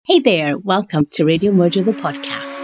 Hey there, welcome to Radio Mojo, the podcast.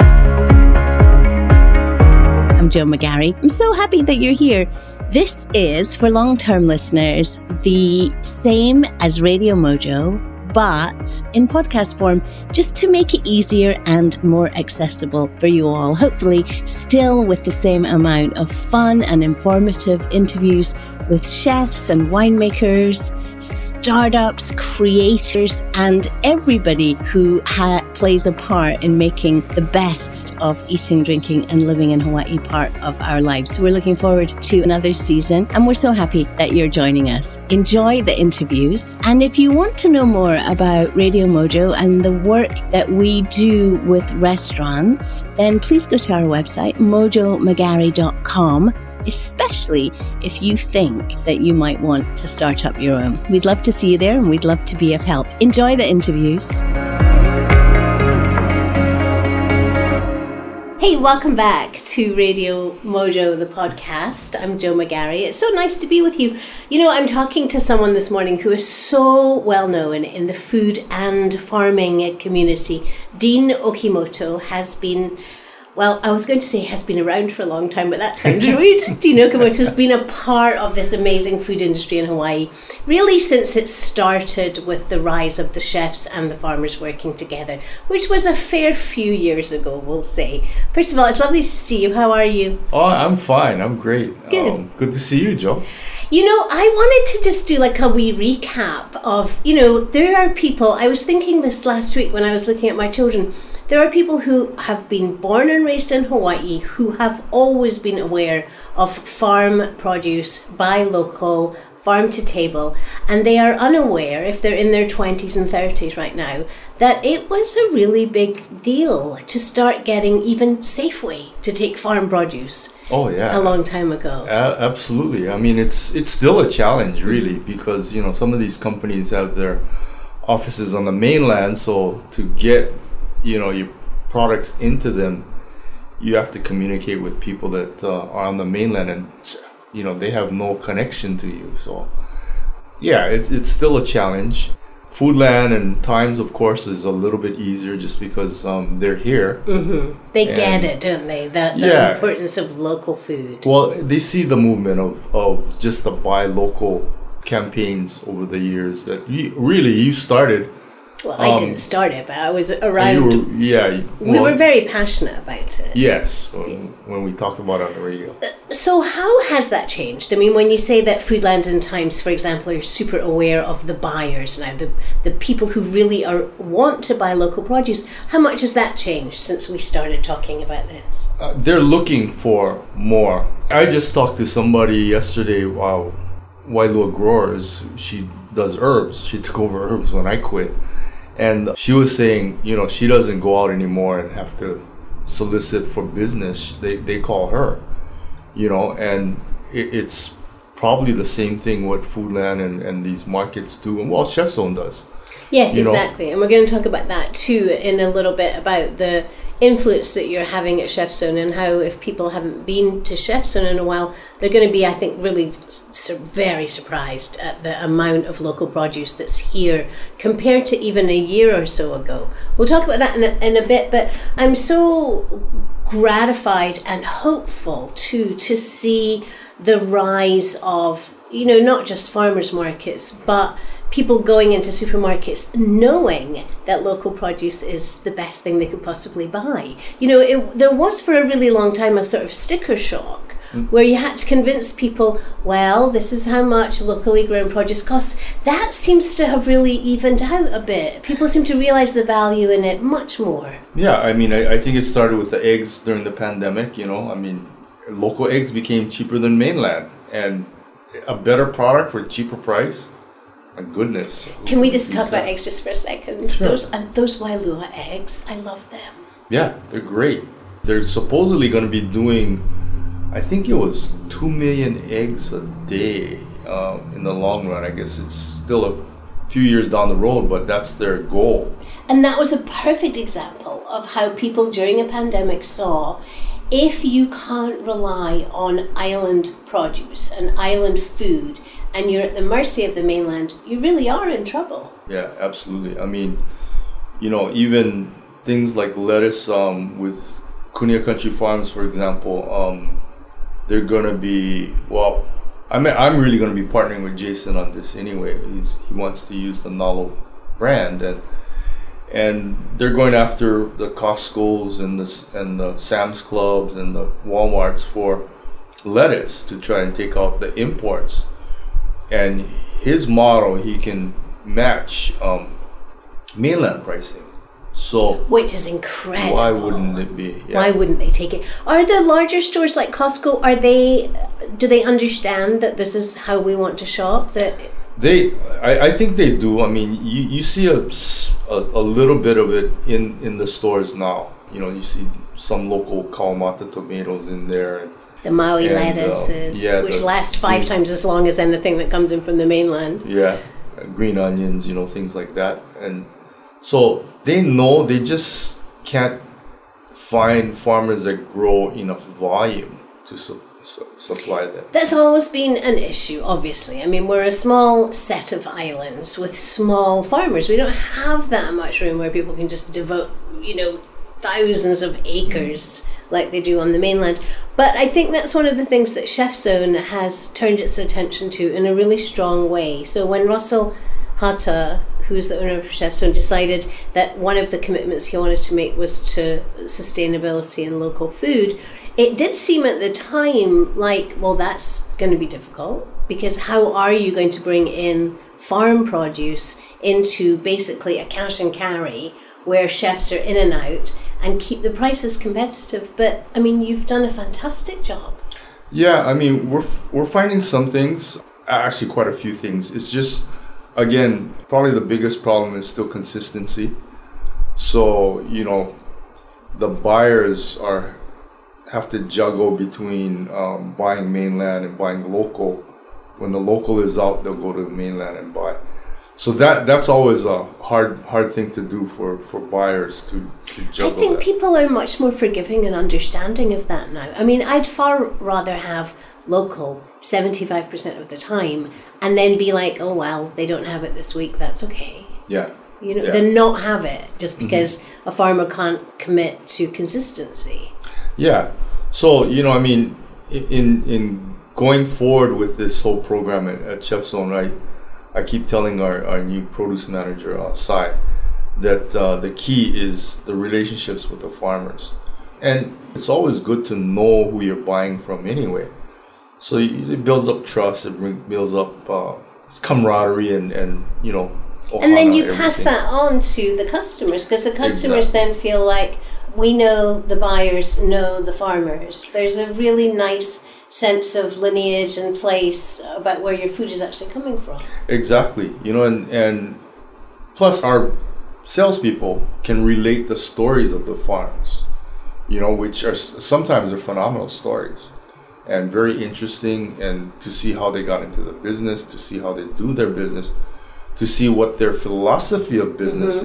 I'm Jo McGarry. I'm so happy that you're here. This is, for long-term listeners, the same as Radio Mojo, but in podcast form, just to make it easier and more accessible for you all. Hopefully, still with the same amount of fun and informative interviews with chefs and winemakers, startups, creators, and everybody who plays a part in making the best of eating, drinking, and living in Hawaii part of our lives. So we're looking forward to another season, and we're so happy that you're joining us. Enjoy the interviews. And if you want to know more about Radio Mojo and the work that we do with restaurants, then please go to our website, mojomcgarry.com. especially if you think that you might want to start up your own. We'd love to see you there and we'd love to be of help. Enjoy the interviews. Hey, welcome back to Radio Mojo, the podcast. I'm Jo McGarry. It's so nice to be with you. You know, I'm talking to someone this morning who is so well known in the food and farming community. Dean Okimoto has been... Well, I was going to say has been around for a long time, but that sounds rude. Dean Okimoto has been a part of this amazing food industry in Hawaii, really since it started with the rise of the chefs and the farmers working together, which was a fair few years ago, we'll say. First of all, it's lovely to see you. How are you? Oh, I'm fine. I'm great. Good. Good to see you, Jo. You know, I wanted to just do like a wee recap of, there are people, I was thinking this last week when I was looking at my children. There are people who have been born and raised in Hawaii who have always been aware of farm produce, buy local, farm to table, and they are unaware, if they're in their 20s and 30s right now, that it was a really big deal to start getting even Safeway to take farm produce. Oh, yeah. A long time ago. Absolutely. I mean, it's still a challenge, really, because, some of these companies have their offices on the mainland, so to get your products into them, you have to communicate with people that are on the mainland, and they have no connection to you. So yeah, it's still a challenge. Foodland and Times, of course, is a little bit easier just because they're here. Mm-hmm. They get it, don't they? The importance of local food. Well, they see the movement of just the buy local campaigns over the years that you started. Well, I didn't start it, but I was around. We were very passionate about it. Yes, when we talked about it on the radio. So how has that changed? I mean, when you say that Foodland and Times, for example, are super aware of the buyers now, the people who really want to buy local produce, how much has that changed since we started talking about this? They're looking for more. I just talked to somebody yesterday, Wailua Growers. She does herbs. She took over herbs when I quit. And she was saying, she doesn't go out anymore and have to solicit for business. They call her, and it's probably the same thing what Foodland and these markets do, and Chef Zone does. Yes, exactly. And we're going to talk about that too in a little bit, about the influence that you're having at Chef Zone and how, if people haven't been to Chef Zone in a while, they're going to be, I think, really very surprised at the amount of local produce that's here compared to even a year or so ago. We'll talk about that in a bit, but I'm so gratified and hopeful too to see the rise of, not just farmers markets, but people going into supermarkets knowing that local produce is the best thing they could possibly buy. There was for a really long time a sort of sticker shock where you had to convince people, well, this is how much locally grown produce costs. That seems to have really evened out a bit. People seem to realize the value in it much more. Yeah, I mean, I think it started with the eggs during the pandemic, local eggs became cheaper than mainland, and a better product for a cheaper price. My goodness. Can we just talk about eggs just for a second? Sure. Those Wailua eggs, I love them. Yeah, they're great. They're supposedly going to be doing, I think it was 2 million eggs a day in the long run. I guess it's still a few years down the road, but that's their goal. And that was a perfect example of how people during a pandemic saw, if you can't rely on island produce and island food, and you're at the mercy of the mainland, you really are in trouble. Yeah, absolutely. I mean, even things like lettuce with Cunha Country Farms, for example, they're gonna be I'm really gonna be partnering with Jason on this anyway. He wants to use the Nalo brand, and they're going after the Costco's and the Sam's Clubs and the Walmarts for lettuce to try and take out the imports. And his model, he can match mainland pricing. So which is incredible. Why wouldn't it be? Yeah. Why wouldn't they take it? Are the larger stores like Costco, do they understand that this is how we want to shop? I think they do. I mean, you see a little bit of it in the stores now. You see some local Kalamata tomatoes in there. The Maui lettuces, which last 5 times as long as anything that comes in from the mainland. Yeah, green onions, things like that. And so they know they just can't find farmers that grow enough volume to supply them. That's always been an issue, obviously. I mean, we're a small set of islands with small farmers. We don't have that much room where people can just devote, thousands of acres like they do on the mainland. But I think that's one of the things that ChefZone has turned its attention to in a really strong way. So when Russell Hata, who's the owner of ChefZone, decided that one of the commitments he wanted to make was to sustainability and local food, it did seem at the time like, well, that's going to be difficult, because how are you going to bring in farm produce into basically a cash and carry where chefs are in and out and keep the prices competitive? But I mean, you've done a fantastic job. Yeah, I mean, we're finding some things, actually quite a few things. It's just, again, probably the biggest problem is still consistency. So, the buyers have to juggle between buying mainland and buying local. When the local is out, they'll go to the mainland and buy. So that's always a hard thing to do for buyers to juggle. I think people are much more forgiving and understanding of that now. I mean, I'd far rather have local 75% of the time and then be like, oh, well, they don't have it this week, that's okay. Yeah. Than not have it just because a farmer can't commit to consistency. Yeah. So, I mean, in going forward with this whole program at ChefZone, I keep telling our new produce manager, Sai, that the key is the relationships with the farmers. And it's always good to know who you're buying from anyway. So it builds up trust, it builds up camaraderie and and then you pass that on to the customers, because the customers then feel like, we know the buyers know the farmers. There's a really nice sense of lineage and place about where your food is actually coming from. Exactly. And plus our salespeople can relate the stories of the farms, which are sometimes they're phenomenal stories and very interesting, and to see how they got into the business, to see how they do their business, to see what their philosophy of business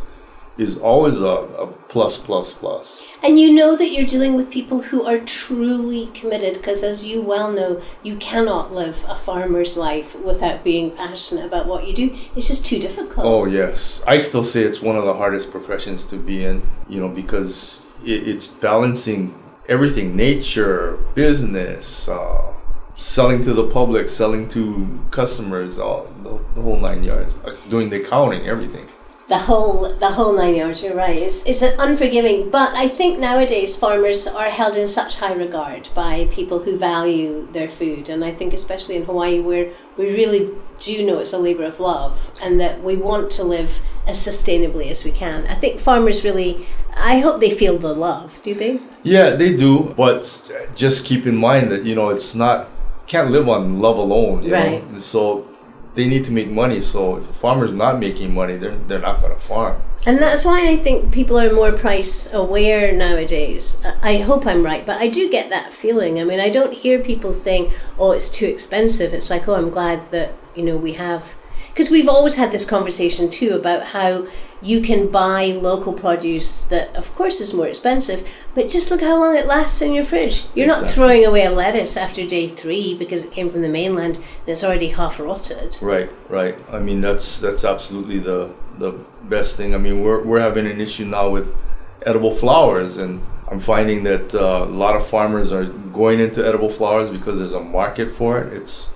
is always a plus. And you know that you're dealing with people who are truly committed, because as you well know, you cannot live a farmer's life without being passionate about what you do. It's just too difficult. Oh, yes. I still say it's one of the hardest professions to be in, because it's balancing everything, nature, business, selling to the public, selling to customers, the whole 9 yards, doing the accounting, everything. The whole 9 yards, you're right. It's unforgiving, but I think nowadays farmers are held in such high regard by people who value their food, and I think especially in Hawaii, where we really do know it's a labour of love and that we want to live as sustainably as we can. I think farmers really, I hope they feel the love, do they? Yeah, they do, but just keep in mind that, it's not, can't live on love alone, you know? So they need to make money. So if a farmer's not making money, they're not going to farm. And that's why I think people are more price aware nowadays. I hope I'm right, but I do get that feeling. I mean, I don't hear people saying, oh, it's too expensive. It's like, oh, I'm glad that, we have... Because we've always had this conversation too about how you can buy local produce that, of course, is more expensive, but just look how long it lasts in your fridge. You're not throwing away a lettuce after day 3 because it came from the mainland and it's already half rotted. Right. I mean, that's absolutely the the best thing. I mean, we're having an issue now with edible flowers, and I'm finding that a lot of farmers are going into edible flowers because there's a market for it. It's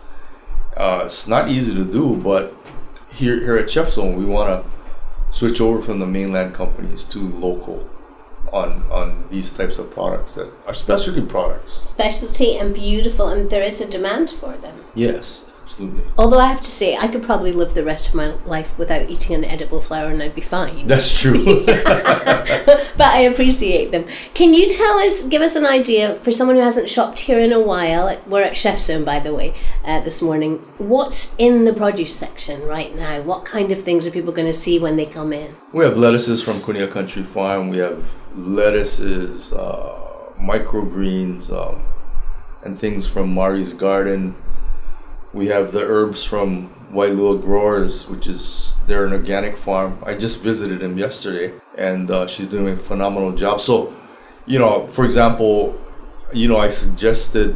not easy to do, but here at Chef Zone, we want to switch over from the mainland companies to local on these types of products that are specialty products. Specialty and beautiful, and there is a demand for them. Yes, absolutely. Although I have to say, I could probably live the rest of my life without eating an edible flower and I'd be fine. That's true. But I appreciate them. Can you give us an idea, for someone who hasn't shopped here in a while, we're at Chef Zone, by the way, this morning, what's in the produce section right now? What kind of things are people going to see when they come in? We have lettuces from Kunia Country Farm. We have lettuces, microgreens, and things from Mari's Garden. We have the herbs from Wailua Growers, which is, they're an organic farm. I just visited them yesterday, and she's doing a phenomenal job. So, for example, I suggested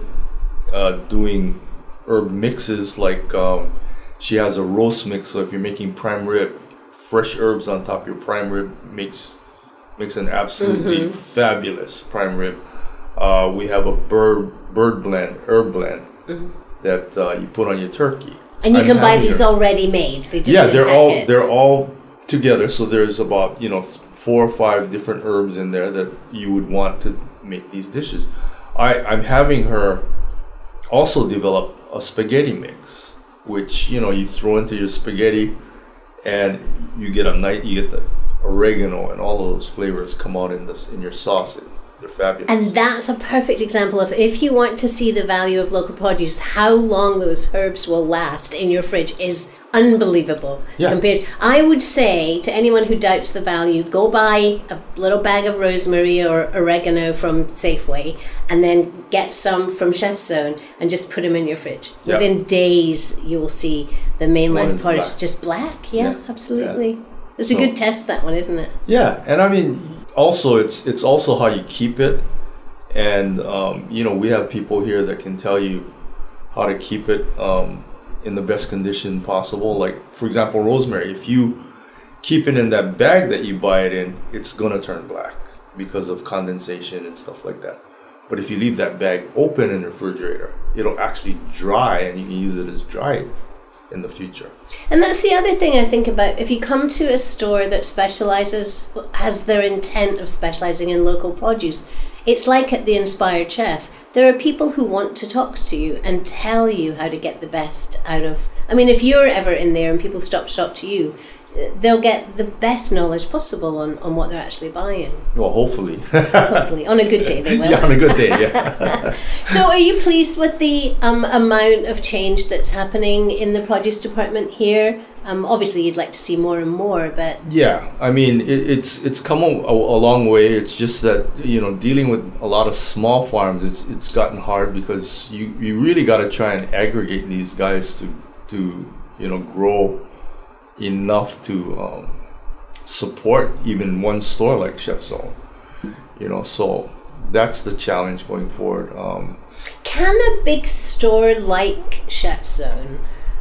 doing herb mixes, like she has a roast mix. So if you're making prime rib, fresh herbs on top of your prime rib makes an absolutely fabulous prime rib. We have a herb blend that you put on your turkey. And you can buy these already made. They're all together. So there's about 4 or 5 different herbs in there that you would want to make these dishes. I'm having her also develop a spaghetti mix, which you throw into your spaghetti, and you get the oregano and all of those flavors come out in your sauce. They're fabulous. And that's a perfect example of, if you want to see the value of local produce, how long those herbs will last in your fridge is unbelievable. Yeah. I would say to anyone who doubts the value, go buy a little bag of rosemary or oregano from Safeway, and then get some from Chef Zone and just put them in your fridge. Yeah. Within days, you will see the mainland produce just black. Yeah, absolutely. Yeah. It's a good test, that one, isn't it? Yeah, and I mean, also it's also how you keep it, and we have people here that can tell you how to keep it in the best condition possible. Like, for example, rosemary, if you keep it in that bag that you buy it in, it's gonna turn black because of condensation and stuff like that. But if you leave that bag open in the refrigerator, it'll actually dry, and you can use it as dried in the future. And that's the other thing I think about. If you come to a store that has their intent of specializing in local produce, it's like at the Inspired Chef. There are people who want to talk to you and tell you how to get the best out of... I mean, if you're ever in there and people stop to talk to you, they'll get the best knowledge possible on what they're actually buying. Well, hopefully. Hopefully. On a good day, they will. Yeah, on a good day, yeah. So are you pleased with the amount of change that's happening in the produce department here? Obviously, you'd like to see more and more, but... Yeah, I mean, it's come a long way. It's just that, dealing with a lot of small farms, it's gotten hard, because you really got to try and aggregate these guys to grow enough to support even one store like Chef Zone. So that's the challenge going forward. Can a big store like Chef Zone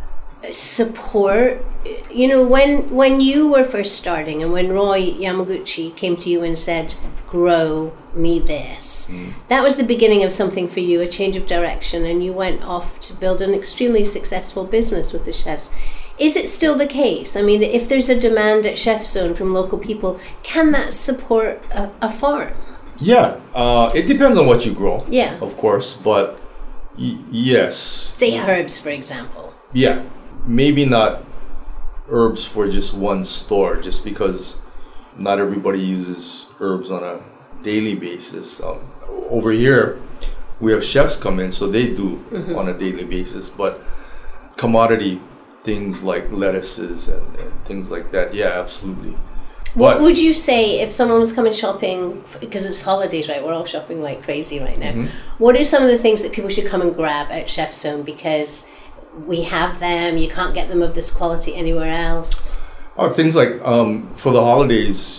support, when you were first starting, and when Roy Yamaguchi came to you and said, grow me this, that was the beginning of something for you, a change of direction, and you went off to build an extremely successful business with the chefs. Is it still the case? I mean, if there's a demand at Chef Zone from local people, can that support a farm? Yeah, it depends on what you grow. Yeah, of course, but yes. Say herbs, for example. Yeah, maybe not herbs for just one store, just because not everybody uses herbs on a daily basis. Over here, we have chefs come in, so they do on a daily basis, but commodity things like lettuces and things like that, yeah, absolutely. What would you say if someone was coming shopping, because it's holidays, right? We're all shopping like crazy right now. What are some of the things that people should come and grab at Chef Zone, because we have them, you can't get them of this quality anywhere else? Things like, for the holidays,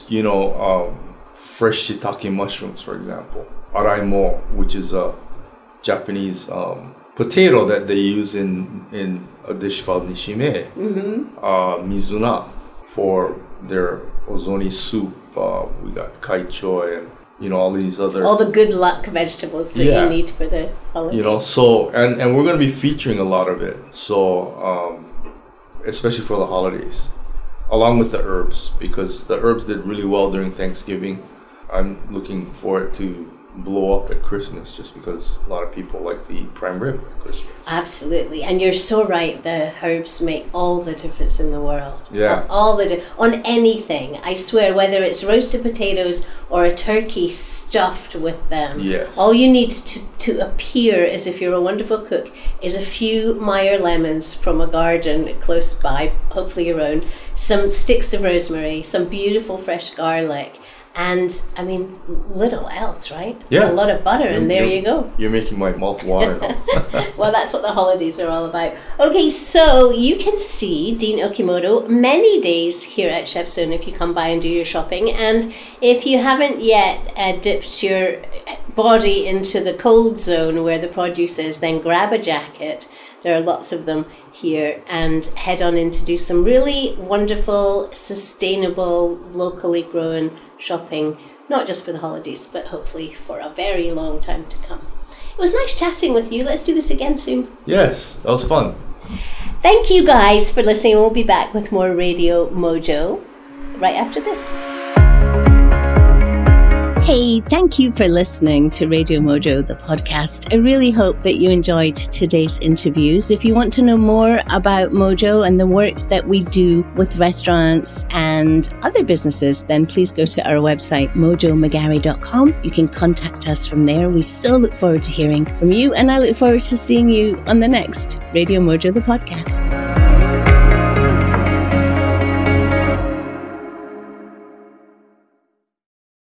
fresh shiitake mushrooms, for example. Araimo, which is a Japanese potato that they use in a dish called nishime. Mizuna for their ozoni soup. We got kai choy and, you know, all these other... all the good luck vegetables that you need for the holiday. You know, so, and we're going to be featuring a lot of it. So, especially for the holidays, along with the herbs, because the herbs did really well during Thanksgiving. I'm looking for it to blow up at Christmas, just because a lot of people like to eat prime rib at Christmas. Absolutely, and you're so right. The herbs make all the difference in the world. Yeah, on anything. I swear, whether it's roasted potatoes or a turkey stuffed with them. Yes. All you need to appear as if you're a wonderful cook is a few Meyer lemons from a garden close by, hopefully your own, some sticks of rosemary, some beautiful fresh garlic. And, I mean, little else, right? Yeah. A lot of butter, and there you go. You're making my mouth water now. Well, that's what the holidays are all about. Okay, so you can see Dean Okimoto many days here at Chef Zone if you come by and do your shopping. And if you haven't yet dipped your body into the cold zone where the produce is, then grab a jacket. There are lots of them here, and head on in to do some really wonderful, sustainable, locally grown shopping, not just for the holidays, but hopefully for a very long time to come. It was nice chatting with you. Let's do this again soon. Yes, that was fun. Thank you guys for listening. We'll be back with more Radio Mojo right after this. Hey, thank you for listening to Radio Mojo, the podcast. I really hope that you enjoyed today's interviews. If you want to know more about Mojo and the work that we do with restaurants and other businesses, then please go to our website, mojomagari.com. You can contact us from there. We so look forward to hearing from you, and I look forward to seeing you on the next Radio Mojo, the podcast.